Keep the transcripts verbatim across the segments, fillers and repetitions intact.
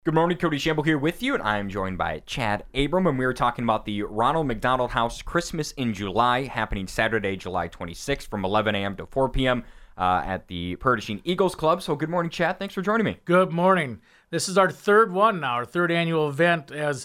Good morning, Cody Shamble here with you, and I am joined by Chad Abram, and we are talking about the Ronald McDonald House Christmas in July, happening Saturday, July twenty-sixth from eleven a.m. to four p.m. Uh, at the Prairie du Chien Eagles Club. So good morning, Chad. Thanks for joining me. Good morning. This is our third one now, our third annual event. As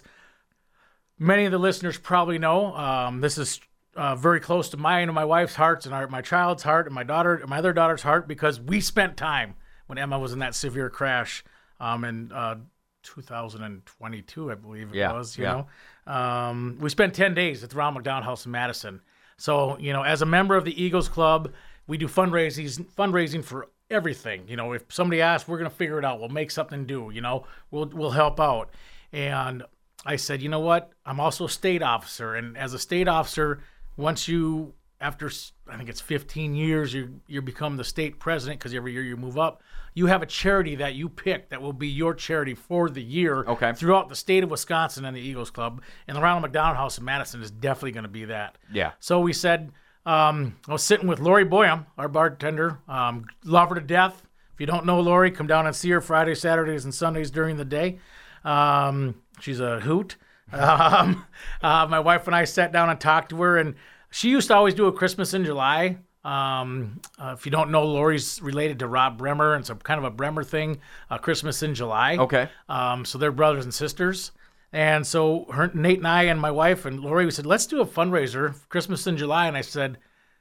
many of the listeners probably know, um, this is uh, very close to mine and my wife's hearts and our, my child's heart and my daughter, my other daughter's heart, because we spent time when Emma was in that severe crash um, in uh, two thousand twenty-two, I believe it yeah, was. You yeah. know, um, we spent ten days at the Ronald McDonald House in Madison. So, you know, as a member of the Eagles Club, we do fundraising, fundraising for everything. You know, if somebody asks, we're going to figure it out. We'll make something do. You know, we'll we'll help out. And I said, you know what? I'm also a state officer, and as a state officer, once you, after I think it's fifteen years, you you become the state president because every year you move up. You have a charity that you pick that will be your charity for the year okay. throughout the state of Wisconsin and the Eagles Club. And the Ronald McDonald House in Madison is definitely going to be that. Yeah. So we said, um, I was sitting with Lori Boyum, our bartender. Um, love her to death. If you don't know Lori, come down and see her Fridays, Saturdays, and Sundays during the day. Um, she's a hoot. Um, uh, my wife and I sat down and talked to her, and she used to always do a Christmas in July. Um, uh, if you don't know, Lori's related to Rob Bremer, and it's a kind of a Bremer thing, uh, Christmas in July. Okay. Um, so they're brothers and sisters. And so her, Nate and I and my wife and Lori, we said, let's do a fundraiser for Christmas in July. And I said,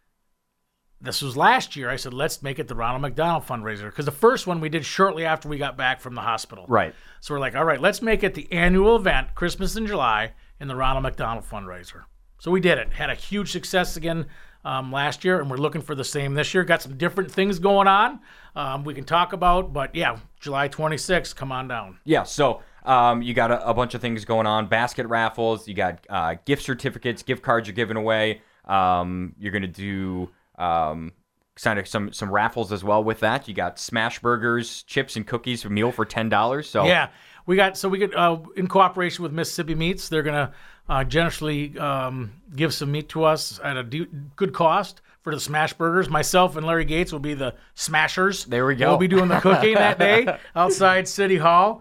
this was last year. I said, let's make it the Ronald McDonald fundraiser. Because the first one we did shortly after we got back from the hospital. Right. So we're like, all right, let's make it the annual event, Christmas in July, in the Ronald McDonald fundraiser. So we did it. Had a huge success again um, last year, and we're looking for the same this year. Got some different things going on um, we can talk about. But, yeah, July twenty-sixth, come on down. Yeah, so um, you got a, a bunch of things going on. Basket raffles. You got uh, gift certificates, gift cards you're giving away. Um, you're going to do um, kind of some, some raffles as well with that. You got smash burgers, chips, and cookies, a meal for ten dollars. So Yeah, we got, so we get, uh, in cooperation with Mississippi Meats, they're going to uh, generously um, give some meat to us at a de- good cost for the smash burgers. Myself and Larry Gates will be the smashers. There we go. We'll be doing the cooking that day outside City Hall.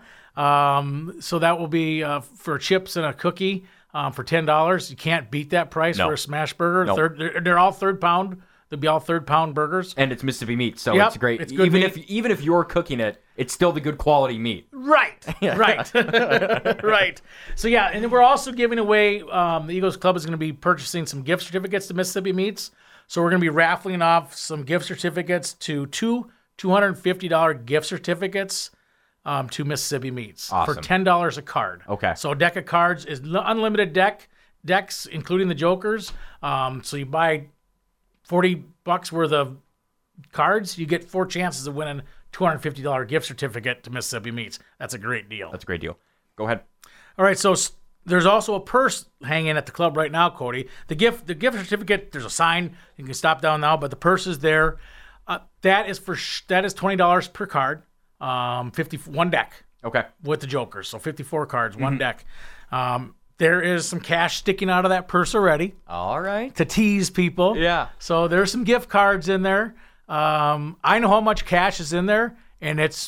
Um, so that will be uh, for chips and a cookie um, for ten dollars. You can't beat that price No. for a smash burger. No. Third, they're, they're all third pound. They'll be all third pound burgers. And it's Mississippi meat, so Yep, it's great. it's good even meat. if even if you're cooking it, it's still the good quality meat. Right, right, right. So yeah, and then we're also giving away. Um, the Eagles Club is going to be purchasing some gift certificates to Mississippi Meats. So we're going to be raffling off some gift certificates to two two hundred fifty dollars gift certificates um, to Mississippi Meats Awesome. for ten dollars a card. Okay. So a deck of cards is l- unlimited deck decks, including the Jokers. Um, so you buy forty bucks worth of cards, you get four chances of winning two hundred fifty dollars gift certificate to Mississippi Meats. That's a great deal. That's a great deal. Go ahead. All right, so s- there's also a purse hanging at the club right now, Cody. The gift the gift certificate, there's a sign. You can stop down now, but the purse is there. Uh, that is for sh- that is twenty dollars per card. Um, fifty one deck Okay. with the Jokers, so fifty-four cards, one deck. Um, there is some cash sticking out of that purse already All right. to tease people. Yeah. So there's some gift cards in there. Um, I know how much cash is in there, and it's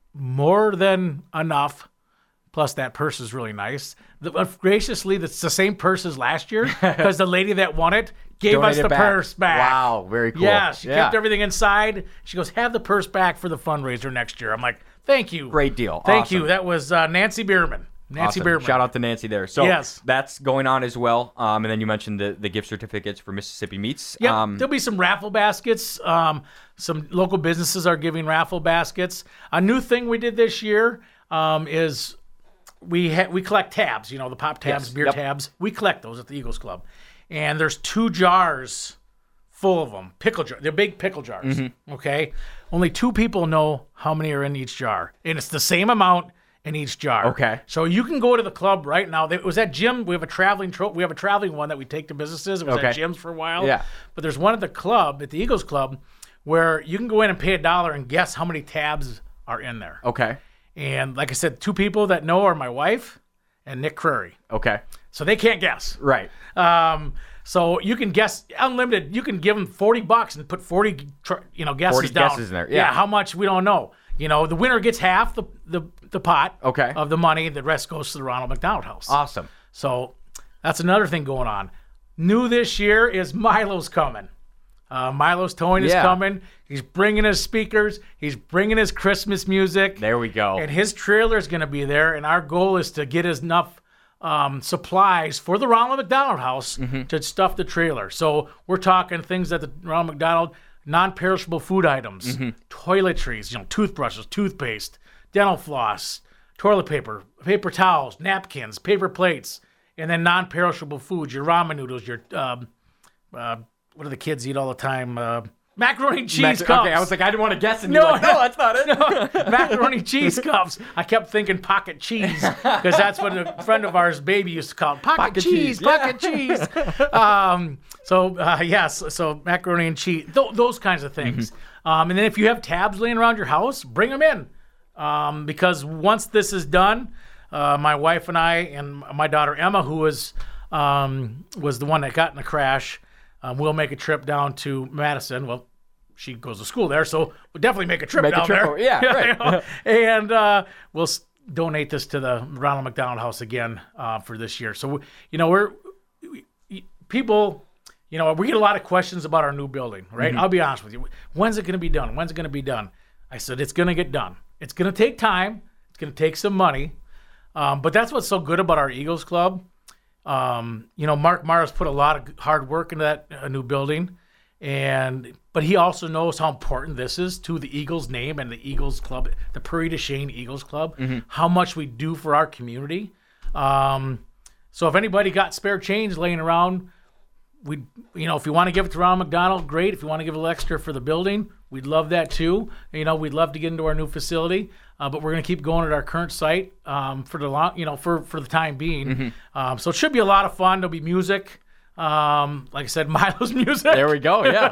more than enough. Plus, that purse is really nice. The, uh, graciously, it's the same purse as last year because the lady that won it gave Donate us it the back. purse back. Wow, very cool. Yeah, she kept everything inside. She goes, have the purse back for the fundraiser next year. I'm like, thank you. Great deal. Thank Awesome. you. That was uh, Nancy Bierman. Nancy Awesome. Bierman. Shout out to Nancy there. So Yes. that's going on as well. Um, and then you mentioned the, the gift certificates for Mississippi Meats. Yep, Um, there'll be some raffle baskets. Um, some local businesses are giving raffle baskets. A new thing we did this year um, is we ha- we collect tabs. You know, the pop tabs, Yes, beer yep. tabs. We collect those at the Eagles Club, and there's two jars full of them. Pickle jars. They're big pickle jars. Mm-hmm. Okay, only two people know how many are in each jar, and it's the same amount in each jar. Okay. So you can go to the club right now. It was at Jim. We have a traveling tro- We have a traveling one that we take to businesses. It was Okay. at Jim's for a while. Yeah. But there's one at the club, at the Eagles Club, where you can go in and pay a dollar and guess how many tabs are in there. okay. And like I said, two people that know are my wife and Nick Curry. Okay. So they can't guess. Right. Um, so you can guess unlimited. You can give them forty bucks and put forty, tr- you know, guesses forty down. guesses in there, yeah. How much we don't know. you know, the winner gets half the the, the pot Okay. of the money. The rest goes to the Ronald McDonald House. Awesome. So that's another thing going on. New this year is Milo's coming. Uh, Milo's Towing is Yeah. coming. He's bringing his speakers. He's bringing his Christmas music. There we go. And his trailer is going to be there. And our goal is to get us enough um, supplies for the Ronald McDonald House Mm-hmm. to stuff the trailer. So we're talking things that the Ronald McDonald, non-perishable food items, Mm-hmm. toiletries, you know, toothbrushes, toothpaste, dental floss, toilet paper, paper towels, napkins, paper plates, and then non-perishable foods, your ramen noodles, your, um, uh, what do the kids eat all the time? Uh, macaroni and cheese Mac- cups. Okay, I was like, I didn't want to guess, and No, you're like, no, no. that's not it. Macaroni cheese cups. I kept thinking pocket cheese because that's what a friend of ours, baby, used to call it. Pocket, Pocket cheese, cheese, yeah. pocket cheese. Um, so uh, yes, so macaroni and cheese, th- those kinds of things. Mm-hmm. Um, and then if you have tabs laying around your house, bring them in um, because once this is done, uh, my wife and I and my daughter Emma, who was um, was the one that got in the crash, um, we'll make a trip down to Madison. Well, she goes to school there, so we'll definitely make a trip Make a down trip there. over- yeah, You right. know? And uh, we'll s- donate this to the Ronald McDonald House again uh, for this year. So, you know, we're we, people, you know, we get a lot of questions about our new building, right? Mm-hmm. I'll be honest with you. When's it going to be done? When's it going to be done? I said, it's going to get done. It's going to take time. It's going to take some money. Um, but that's what's so good about our Eagles Club. Um, you know, Mark Mara's put a lot of hard work into that uh, new building. And but he also knows how important this is to the Eagles name and the Eagles Club, the Prairie du Chien Eagles Club, how much we do for our community. Um, so if anybody got spare change laying around, we, you know, if you want to give it to Ronald McDonald, great. If you want to give a little extra for the building, we'd love that too. You know, we'd love to get into our new facility, uh, but we're going to keep going at our current site um, for the long, you know, for for the time being. Um, so it should be a lot of fun. There'll be music. Um, like I said, Milo's music. There we go. Yeah.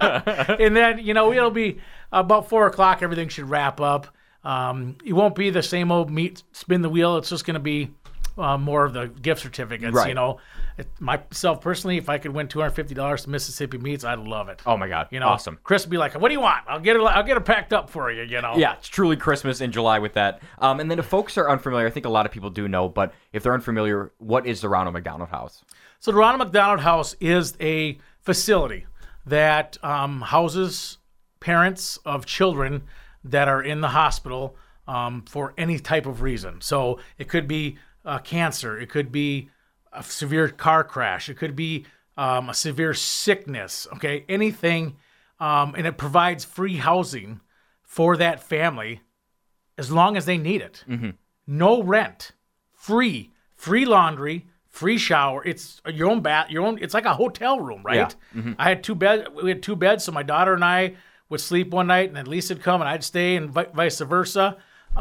And then, you know, it'll be about four o'clock. Everything should wrap up. Um, it won't be the same old meat, spin the wheel. It's just going to be uh, more of the gift certificates. Right. You know, it, myself personally, if I could win two hundred fifty dollars to Mississippi Meats, I'd love it. Oh my God. You know, Awesome. Chris would be like, "What do you want? I'll get it. I'll get it packed up for you." You know. Yeah, it's truly Christmas in July with that. Um, and then if folks are unfamiliar, I think a lot of people do know, but if they're unfamiliar, what is the Ronald McDonald House? So the Ronald McDonald House is a facility that um, houses parents of children that are in the hospital um, for any type of reason. So it could be uh, cancer, it could be a severe car crash, it could be um, a severe sickness, okay, anything. Um, and it provides free housing for that family as long as they need it. Mm-hmm. No rent, free, free laundry, free shower. It's your own bath, your own. It's like a hotel room, right? Yeah. Mm-hmm. I had two bed. We had two beds, so my daughter and I would sleep one night, and then Lisa'd come and I'd stay, and vi- vice versa.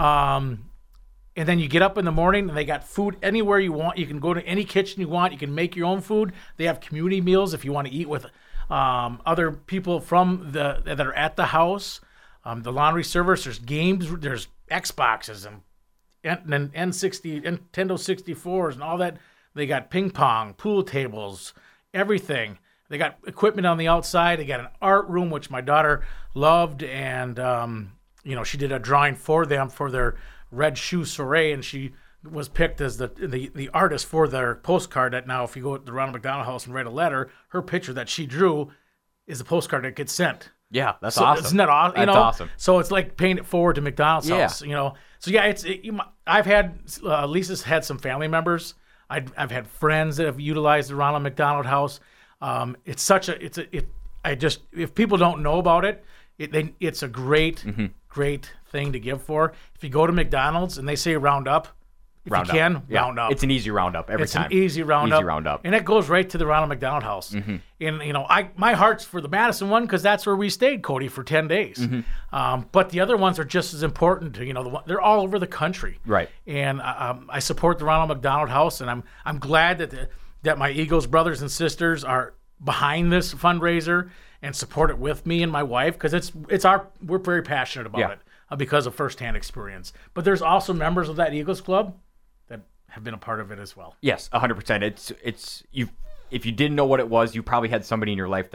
Um, and then you get up in the morning, and they got food anywhere you want. You can go to any kitchen you want. You can make your own food. They have community meals if you want to eat with um, other people from the that are at the house. Um, the laundry service. There's games. There's Xboxes and and then N sixty, Nintendo sixty-fours, and all that. They got ping pong, pool tables, everything. They got equipment on the outside. They got an art room, which my daughter loved, and um, you know, she did a drawing for them for their red shoe soiree, and she was picked as the, the the artist for their postcard. That now, if you go to the Ronald McDonald House and write a letter, her picture that she drew is the postcard that gets sent. Yeah, that's So awesome. Isn't that awesome? You That's know? awesome. So it's like paying it forward to McDonald's Yeah. house, you know. So yeah, it's it, you, mi- I've had uh, Lisa's had some family members. I've I've had friends that have utilized the Ronald McDonald House. Um, it's such a it's a it. I just if people don't know about it, it they, it's a great Mm-hmm. great thing to give for. If you go to McDonald's and they say round up, if Round you up. can Yeah. round up. It's an easy roundup every It's time. an easy roundup. Easy roundup. And it goes right to the Ronald McDonald House. Mm-hmm. And, you know, I my heart's for the Madison one because that's where we stayed, Cody, for ten days. Mm-hmm. Um, but the other ones are just as important. To, you know, the, one- they're all over the country. Right. And uh, um, I support the Ronald McDonald House, and I'm I'm glad that the, that my Eagles brothers and sisters are behind this fundraiser and support it with me and my wife because it's it's our we're very passionate about Yeah. it uh, because of firsthand experience. But there's also members of that Eagles Club that have been a part of it as well. Yes, one hundred percent. It's it's you. If you didn't know what it was, you probably had somebody in your life that's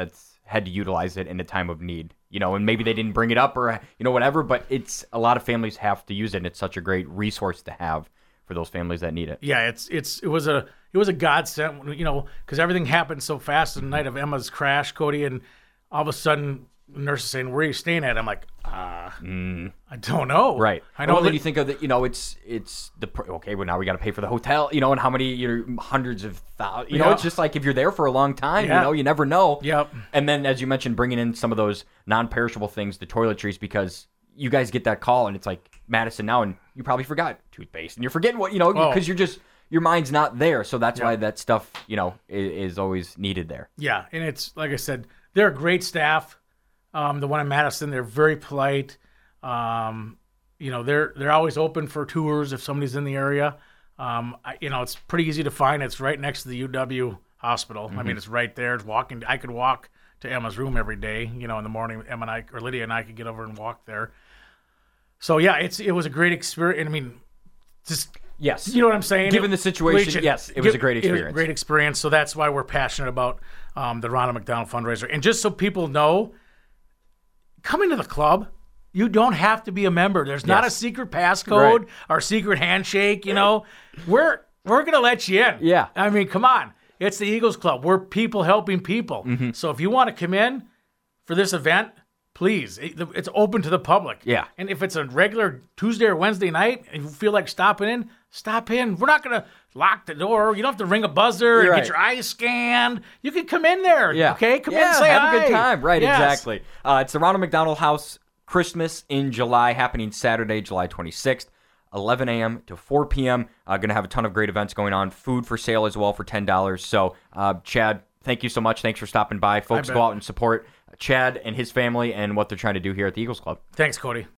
had to utilize it in a time of need, you know, and maybe they didn't bring it up or, you know, whatever, but it's a lot of families have to use it. And it's such a great resource to have for those families that need it. Yeah, it's it's it was a it was a godsend, you know, because everything happened so fast the night of Emma's crash, Cody, and all of a sudden the nurse is saying, "Where are you staying at?" I'm like, ah, uh, mm. I don't know. Right. I know. Well, that then you think of the, you know, it's it's the okay. Well, now we got to pay for the hotel, you know, and how many, you know, hundreds of thousands. You know, Yeah. it's just like if you're there for a long time, Yeah. you know, you never know. Yep. And then, as you mentioned, bringing in some of those non-perishable things, the toiletries, because you guys get that call and it's like Madison now, and you probably forgot toothpaste, and you're forgetting what you know Oh. because you're just your mind's not there. So that's Yeah. why that stuff, you know, is, is always needed there. Yeah, and it's like I said, they're a great staff. Um, the one in Madison, they're very polite. Um, you know, they're they're always open for tours if somebody's in the area. Um, I, you know, it's pretty easy to find. It's right next to the U W hospital. Mm-hmm. I mean, it's right there. It's walking. I could walk to Emma's room every day. You know, in the morning, Emma and I or Lydia and I could get over and walk there. So yeah, it's it was a great experience. I mean, just. Yes. You know what I'm saying? Given the situation, yes, it was a great experience. It was a great experience. So that's why we're passionate about um, the Ronald McDonald fundraiser. And just so people know, coming to the club, you don't have to be a member. There's not Yes. a secret passcode Right. or secret handshake. You know, we're we're gonna let you in. Yeah. I mean, come on. It's the Eagles Club. We're people helping people. Mm-hmm. So if you want to come in for this event, please, it- it's open to the public. Yeah. And if it's a regular Tuesday or Wednesday night and you feel like stopping in, stop in. We're not going to lock the door. You don't have to ring a buzzer and Right. get your eyes scanned. You can come in there. Yeah. Okay? Come in yeah, and say have hi. a good time. Right, Yes. exactly. Uh, it's the Ronald McDonald House Christmas in July, happening Saturday, July twenty-sixth, eleven a.m. to four p.m. Uh, going to have a ton of great events going on. Food for sale as well for ten dollars. So, uh, Chad, thank you so much. Thanks for stopping by. Folks, bet. go out and support Chad and his family and what they're trying to do here at the Eagles Club. Thanks, Cody.